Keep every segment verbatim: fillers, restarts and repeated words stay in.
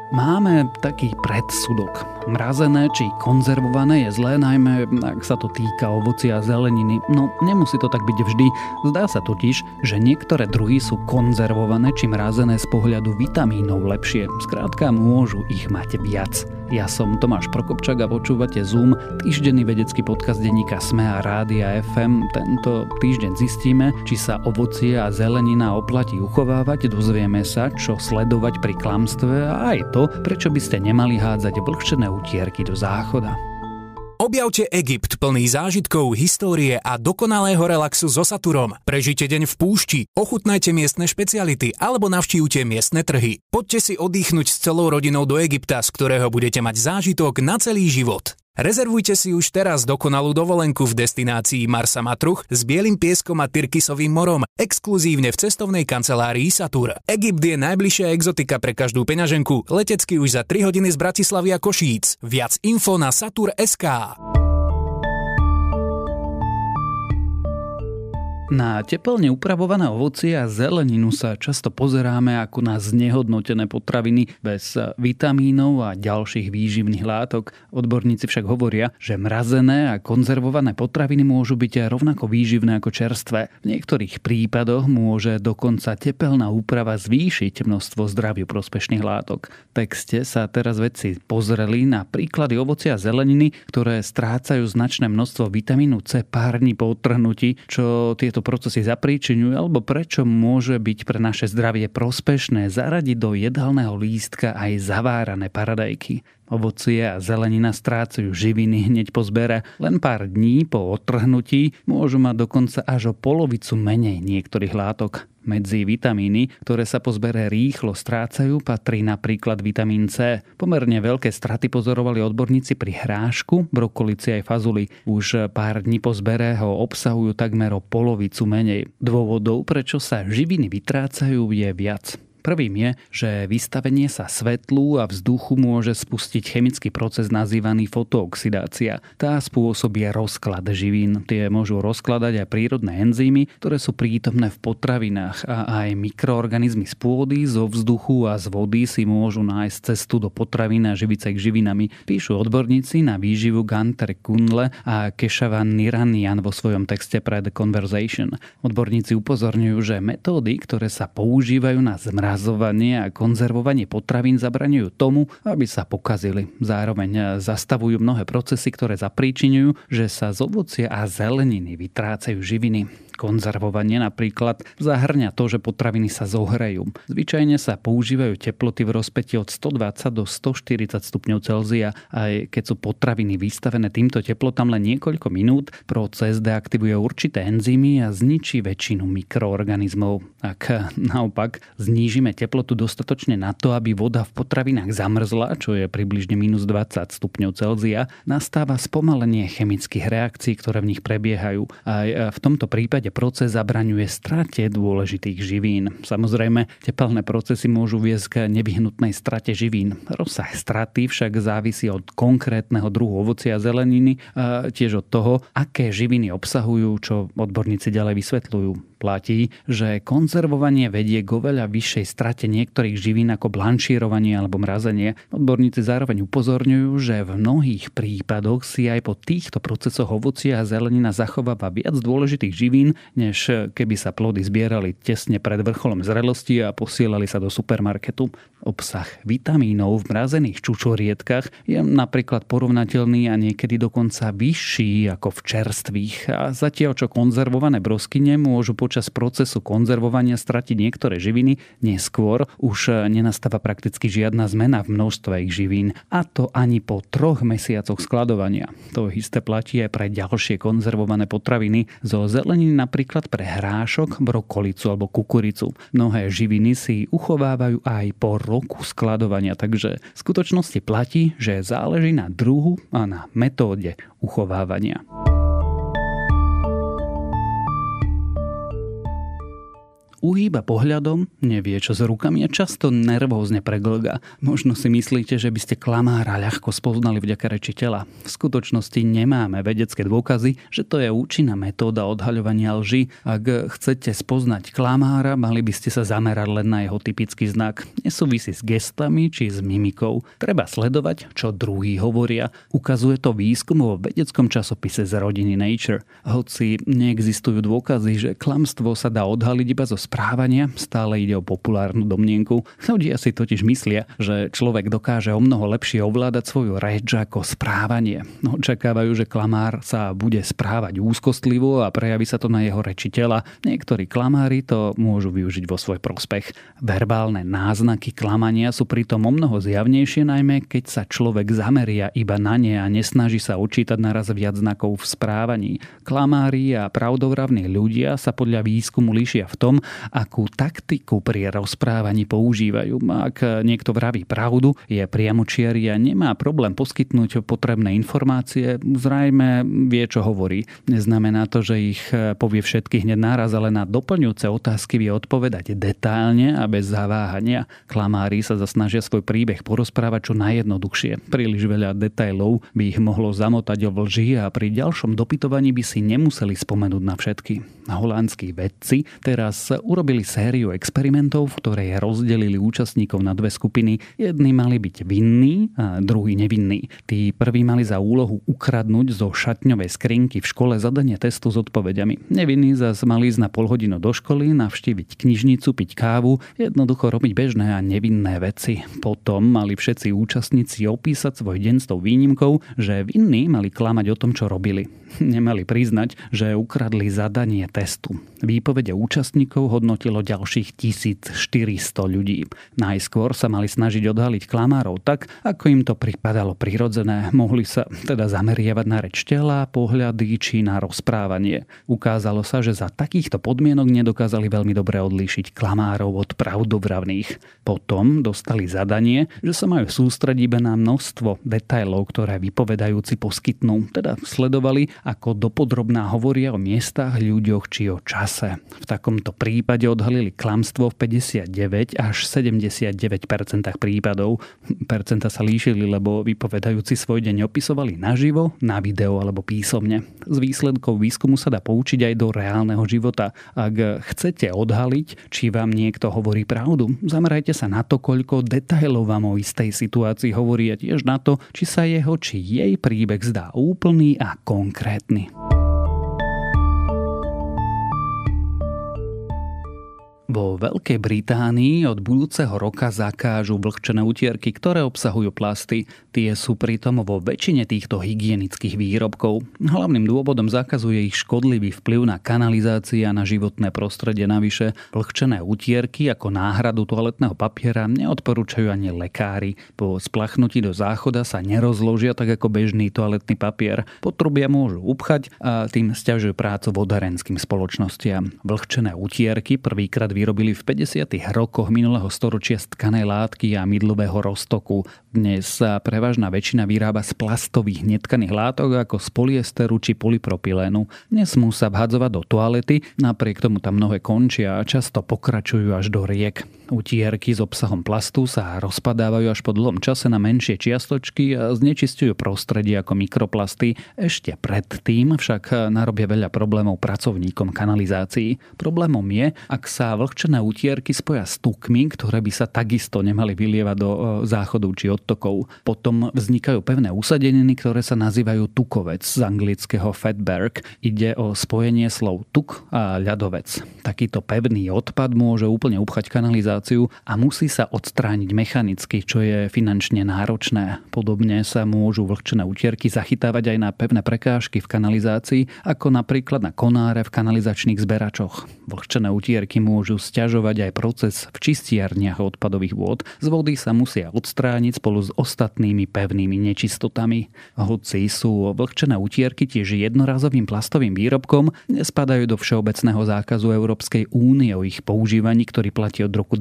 Máme taký predsudok. Mrazené či konzervované je zlé, najmä ak sa to týka ovocia a zeleniny. No nemusí to tak byť vždy. Zdá sa totiž, že niektoré druhy sú konzervované či mrazené z pohľadu vitamínov lepšie. Skrátka môžu ich mať viac. Ja som Tomáš Prokopčák a počúvate Zoom, týždenný vedecký podcast denníka es em e a Rádia ef em. Tento týždeň zistíme, či sa ovocie a zelenina oplatí uchovávať, dozvieme sa, čo sledovať pri klamstve a aj to, prečo by ste nemali hádzať vlhčené utierky do záchoda. Objavte Egypt plný zážitkov, histórie a dokonalého relaxu so Saturom. Prežite deň v púšti, ochutnajte miestne špeciality alebo navštívte miestne trhy. Poďte si oddychnúť s celou rodinou do Egypta, z ktorého budete mať zážitok na celý život. Rezervujte si už teraz dokonalú dovolenku v destinácii Marsa Matruh s bielým pieskom a Tyrkisovým morom, exkluzívne v cestovnej kancelárii Satur. Egypt je najbližšia exotika pre každú peňaženku, letecky už za tri hodiny z Bratislavy a Košíc. Viac info na satur bodka es ká. Na teplne upravované ovocie a zeleninu sa často pozeráme ako na znehodnotené potraviny bez vitamínov a ďalších výživných látok. Odborníci však hovoria, že mrazené a konzervované potraviny môžu byť rovnako výživné ako čerstvé. V niektorých prípadoch môže dokonca tepelná úprava zvýšiť množstvo zdraviu prospešných látok. V texte sa teraz vedci pozreli na príklady ovocia a zeleniny, ktoré strácajú značné množstvo vitamínu C pár dní po odtrhnutí, čo tieto to procesy zapríčiňujú, alebo prečo môže byť pre naše zdravie prospešné zaradiť do jedálneho lístka aj zavárané paradajky. Ovocie a zelenina strácajú živiny hneď po zbere. Len pár dní po odtrhnutí môžu mať dokonca až o polovicu menej niektorých látok. Medzi vitamíny, ktoré sa po zbere rýchlo strácajú, patrí napríklad vitamín C. Pomerne veľké straty pozorovali odborníci pri hrášku, brokolici aj fazuli. Už pár dní po zbere ho obsahujú takmer o polovicu menej. Dôvodov, prečo sa živiny vytrácajú, je viac. Prvým je, že vystavenie sa svetlu a vzduchu môže spustiť chemický proces nazývaný fotooxidácia. Tá spôsobí rozklad živín. Tie môžu rozkladať aj prírodné enzymy, ktoré sú prítomné v potravinách, a aj mikroorganizmy z pôdy, zo vzduchu a z vody si môžu nájsť cestu do potravín a živiť sa ich živinami. Píšu odborníci na výživu Gunter Kundle a Keshavan Niranian vo svojom texte pre The Conversation. Odborníci upozorňujú, že metódy, ktoré sa používajú na zmrazenie a konzervovanie potravín zabraňujú tomu, aby sa pokazili. Zároveň zastavujú mnohé procesy, ktoré zapríčiňujú, že sa z ovocia a zeleniny vytrácajú živiny. Konzervovanie napríklad zahŕňa to, že potraviny sa zohrejú. Zvyčajne sa používajú teploty v rozpätí od stodvadsať do stoštyridsať stupňov Celzia. Aj keď sú potraviny vystavené týmto teplotám len niekoľko minút, proces deaktivuje určité enzymy a zničí väčšinu mikroorganizmov. Ak naopak znížime teplotu dostatočne na to, aby voda v potravinách zamrzla, čo je približne minus dvadsať stupňov Celzia, nastáva spomalenie chemických reakcií, ktoré v nich prebiehajú. Aj v tomto prípade proces zabraňuje strate dôležitých živín. Samozrejme, tepelné procesy môžu viesť k nevyhnutnej strate živín. Rozsah straty však závisí od konkrétneho druhu ovocia a zeleniny a tiež od toho, aké živiny obsahujú, čo odborníci ďalej vysvetľujú. Platí, že konzervovanie vedie k oveľa vyššej strate niektorých živín ako blanšírovanie alebo mrazenie. Odborníci zároveň upozorňujú, že v mnohých prípadoch si aj po týchto procesoch ovocia a zelenina zachováva viac dôležitých živín, než keby sa plody zbierali tesne pred vrcholom zrelosti a posielali sa do supermarketu. Obsah vitamínov v mrazených čučorietkach je napríklad porovnateľný a niekedy dokonca vyšší ako v čerstvých. A zatiaľ čo konzervované broskyne môžu počas procesu konzervovania stratiť niektoré živiny, neskôr už nenastáva prakticky žiadna zmena v množstve ich živín. A to ani po troch mesiacoch skladovania. To isté platí aj pre ďalšie konzervované potraviny. Zo zeleniny napríklad pre hrášok, brokolicu alebo kukuricu. Mnohé živiny si uchovávajú aj po roku skladovania, takže v skutočnosti platí, že záleží na druhu a na metóde uchovávania. uhýba pohľadom, nevie čo s rukami a často nervózne preglga. Možno si myslíte, že by ste klamára ľahko spoznali vďaka reči tela. V skutočnosti nemáme vedecké dôkazy, že to je účinná metóda odhaľovania lži. Ak chcete spoznať klamára, mali by ste sa zamerať len na jeho typický znak. Nesúvisí s gestami či s mimikou. Treba sledovať, čo druhí hovoria. Ukazuje to výskum vo vedeckom časopise z rodiny Nature. Hoci neexistujú dôkazy, že klamstvo sa dá odhaliť iba zo správania, stále ide o populárnu domnienku. Ľudia si totiž myslia, že človek dokáže omnoho lepšie ovládať svoju reč ako správanie. Očakávajú, že klamár sa bude správať úzkostlivo a prejaví sa to na jeho reči tela. Niektorí klamári to môžu využiť vo svoj prospech. Verbálne náznaky klamania sú pritom omnoho zjavnejšie, najmä keď sa človek zameria iba na ne a nesnaží sa učítať naraz viac znakov v správaní. Klamári a pravdovravní ľudia sa podľa výskumu líšia v tom, akú taktiku pri rozprávaní používajú. Ak niekto vraví pravdu, je priamočiary a nemá problém poskytnúť potrebné informácie, zrejme vie, čo hovorí. Neznamená to, že ich povie všetkých hneď naraz, ale na doplňujúce otázky vie odpovedať detailne a bez zaváhania. Klamári sa zasnažia svoj príbeh porozprávať čo najjednoduchšie. Príliš veľa detailov by ich mohlo zamotať o lži a pri ďalšom dopytovaní by si nemuseli spomenúť na všetky. Holandskí vedci teraz urobili sériu experimentov, v ktorej rozdelili účastníkov na dve skupiny. Jedni mali byť vinní a druhý nevinní. Tí prví mali za úlohu ukradnúť zo šatňovej skrinky v škole zadanie testu s odpovediami. Nevinní zas mali ísť na pol hodinu do školy, navštíviť knižnicu, piť kávu, jednoducho robiť bežné a nevinné veci. Potom mali všetci účastníci opísať svoj deň s tou výnimkou, že vinní mali klamať o tom, čo robili. Nemali priznať, že ukradli zadanie testu. Výpovede účastníkov hodnotilo ďalších tisícštyristo ľudí. Najskôr sa mali snažiť odhaliť klamárov tak, ako im to pripadalo prirodzené. Mohli sa teda zameriavať na reč tela, pohľady či na rozprávanie. Ukázalo sa, že za takýchto podmienok nedokázali veľmi dobre odlíšiť klamárov od pravdovravných. Potom dostali zadanie, že sa majú sústrediť iba na množstvo detailov, ktoré vypovedajúci poskytnú. Teda sledovali, ako dopodrobná hovoria o miestach, ľuďoch či o čase. V takomto prípade odhalili klamstvo v päťdesiatdeväť až sedemdesiatdeväť percent prípadov. Percenta sa líšili, lebo vypovedajúci svoj deň opisovali naživo, na video alebo písomne. Z výsledkov výskumu sa dá poučiť aj do reálneho života. Ak chcete odhaliť, či vám niekto hovorí pravdu, zamerajte sa na to, koľko detailov vám o istej situácii hovorí a tiež na to, či sa jeho či jej príbeh zdá úplný a konkrétny. Vo Veľkej Británii od budúceho roka zakážu vlhčené utierky, ktoré obsahujú plasty. Tie sú pritom vo väčšine týchto hygienických výrobkov. Hlavným dôvodom zákazu je ich škodlivý vplyv na kanalizáciu a na životné prostredie. Navyše vlhčené utierky ako náhradu toaletného papiera neodporúčajú ani lekári. Po splachnutí do záchoda sa nerozložia tak ako bežný toaletný papier. Potrubia môžu upchať a tým sťažujú prácu vodárenským spoločnostiam. Vlhčené utierky prvýkrát vyrobili v päťdesiatych rokoch minulého storočia z tkanej látky a mydlového roztoku. Dnes sa prevažná väčšina vyrába z plastových netkaných látok ako z polyesteru či polypropylénu. Nesmú sa vhadzovať do toalety, napriek tomu tam mnohé končia a často pokračujú až do riek. Utierky s obsahom plastu sa rozpadávajú až po dlhom čase na menšie čiastočky a znečisťujú prostredie ako mikroplasty. Ešte predtým však narobia veľa problémov pracovníkom kanalizácií. Problémom je, ak sa vlhčené utierky spoja s tukmi, ktoré by sa takisto nemali vylievať do záchodov či odtokov. Potom vznikajú pevné usadeniny, ktoré sa nazývajú tukovec, z anglického fatberg. Ide o spojenie slov tuk a ľadovec. Takýto pevný odpad môže úplne upchať kanalizáciu a musí sa odstrániť mechanicky, čo je finančne náročné. Podobne sa môžu vlhčené utierky zachytávať aj na pevné prekážky v kanalizácii, ako napríklad na konáre v kanalizačných zberačoch. Vlhčené utierky môžu sťažovať aj proces v čistiarniach odpadových vôd. Z vody sa musia odstrániť spolu s ostatnými pevnými nečistotami. Hoci sú vlhčené utierky tiež jednorazovým plastovým výrobkom, nespadajú do všeobecného zákazu Európskej únie o ich používaní, ktorý platí od roku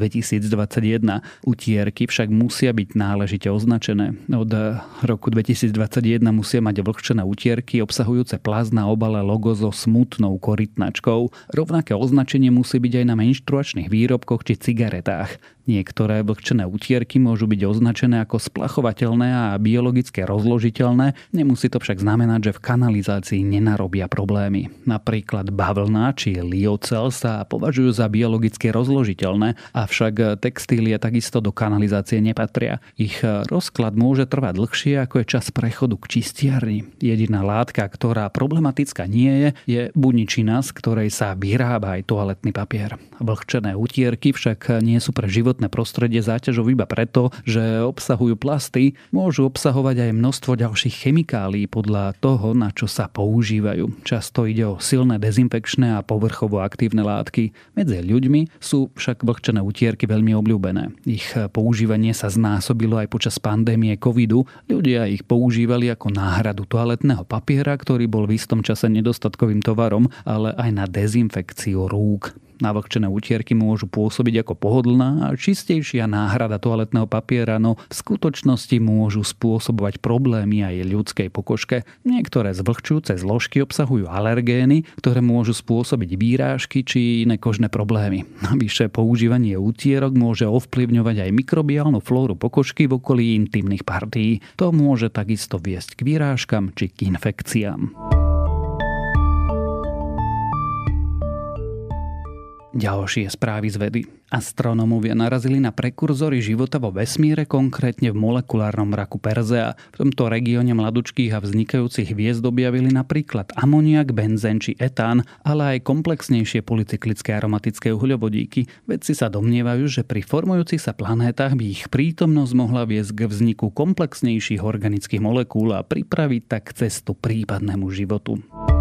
dvetisícdvadsaťjeden. Utierky však musia byť náležite označené. Od roku dvetisícdvadsaťjeden musia mať vlhčené utierky obsahujúce plast na obale logo so smutnou korytnačkou. Rovnaké označenie musí byť aj na menštruačných výrobkoch či cigaretách. Niektoré vlhčené utierky môžu byť označené ako splachovateľné a biologicky rozložiteľné, nemusí to však znamenať, že v kanalizácii nenarobia problémy. Napríklad bavlna či liocel sa považujú za biologicky rozložiteľné, avšak textílie takisto do kanalizácie nepatria. Ich rozklad môže trvať dlhšie, ako je čas prechodu k čistiarni. Jediná látka, ktorá problematická nie je, je buničina, z ktorej sa vyrába aj toaletný papier. Vlhčené utierky však nie sú pre životné prostredie záťažou iba preto, že obsahujú plasty, môžu obsahovať aj množstvo ďalších chemikálií podľa toho, na čo sa používajú. Často ide o silné dezinfekčné a povrchovo aktívne látky. Medzi ľuďmi sú však vlhčené utierky veľmi obľúbené. Ich používanie sa znásobilo aj počas pandémie covidu. Ľudia ich používali ako náhradu toaletného papiera, ktorý bol v istom čase nedostatkovým tovarom, ale aj na dezinfekciu rúk. Navlhčené utierky môžu pôsobiť ako pohodlná a čistejšia náhrada toaletného papiera, no v skutočnosti môžu spôsobovať problémy aj ľudskej pokožke. Niektoré zvlhčujúce zložky obsahujú alergény, ktoré môžu spôsobiť výrážky či iné kožné problémy. Navyše používanie utierok môže ovplyvňovať aj mikrobiálnu flóru pokožky v okolí intimných partií. To môže takisto viesť k výrážkam či k infekciám. Ďalšie správy z vedy. Astronómovia narazili na prekurzory života vo vesmíre, konkrétne v molekulárnom mraku Persea. V tomto regióne mladučkých a vznikajúcich hviezd objavili napríklad amoniak, benzén či etán, ale aj komplexnejšie polycyklické aromatické uhľovodíky. Vedci sa domnievajú, že pri formujúcich sa planétach by ich prítomnosť mohla viesť k vzniku komplexnejších organických molekúl a pripraviť tak cestu prípadnému životu.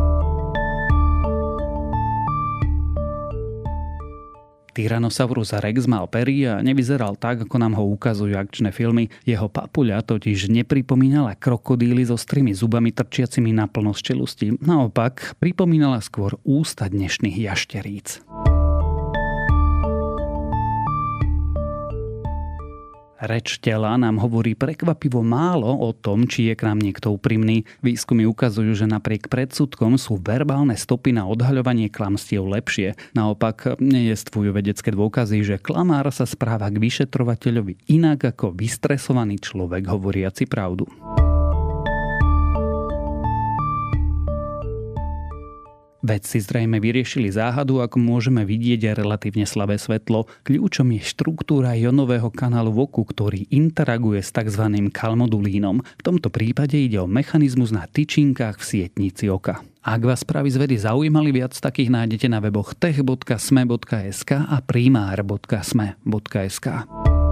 Tyrannosaurus rex mal pery a nevyzeral tak, ako nám ho ukazujú akčné filmy. Jeho papuľa totiž nepripomínala krokodíly so ostrými zubami trčiacimi naplno z čelusti. Naopak, pripomínala skôr ústa dnešných jašteríc. Reč tela nám hovorí prekvapivo málo o tom, či je k nám niekto úprimný. Výskumy ukazujú, že napriek predsudkom sú verbálne stopy na odhaľovanie klamstiev lepšie. Naopak nejestvujú vedecké dôkazy, že klamár sa správa k vyšetrovateľovi inak ako vystresovaný človek hovoriaci pravdu. Vedci zrejme vyriešili záhadu, ako môžeme vidieť relatívne slabé svetlo. Kľúčom je štruktúra ionového kanálu v oku, ktorý interaguje s tzv. Kalmodulínom. V tomto prípade ide o mechanizmus na tyčinkách v sietnici oka. Ak vás správy z vedy zaujímali, viac takých nájdete na weboch tech bodka sme bodka es ká a primár bodka sme bodka es ká.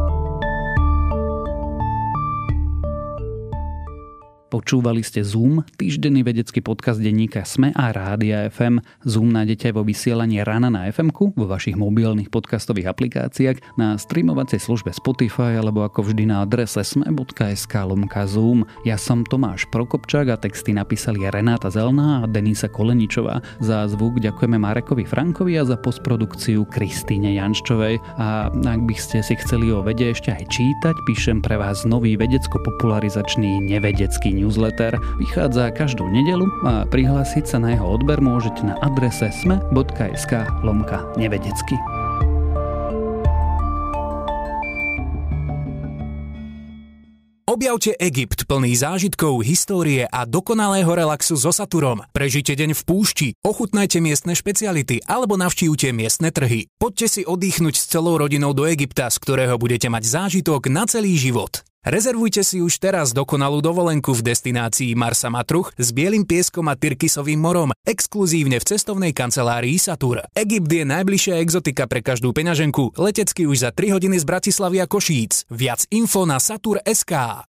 Počúvali ste Zoom, týždenný vedecký podcast denníka SME a Rádia ef em. Zoom nájdete aj vo vysielaní rána na ef emku, vo vašich mobilných podcastových aplikáciách, na streamovacej službe Spotify alebo ako vždy na adrese sme bodka es ká lomka zoom. Ja som Tomáš Prokopčák a texty napísali Renáta Zelná a Denisa Koleničová. Za zvuk ďakujeme Marekovi Frankovi a za postprodukciu Kristýne Janščovej. A ak by ste si chceli o vede ešte aj čítať, píšem pre vás nový vedecko-popularizačný nevedecký newsletter. Vychádza každú nedeľu a prihlásiť sa na jeho odber môžete na adrese sme bodka es ká lomka nevedecky. Objavte Egypt plný zážitkov, histórie a dokonalého relaxu so Saturom. Prežite deň v púšti, ochutnajte miestne špeciality alebo navštívte miestne trhy. Poďte si oddychnúť s celou rodinou do Egypta, z ktorého budete mať zážitok na celý život. Rezervujte si už teraz dokonalú dovolenku v destinácii Marsa Matruh s bielým pieskom a Tyrkisovým morom, exkluzívne v cestovnej kancelárii Satur. Egypt je najbližšia exotika pre každú peňaženku, letecky už za tri hodiny z Bratislavy a Košíc. Viac info na satur bodka es ká.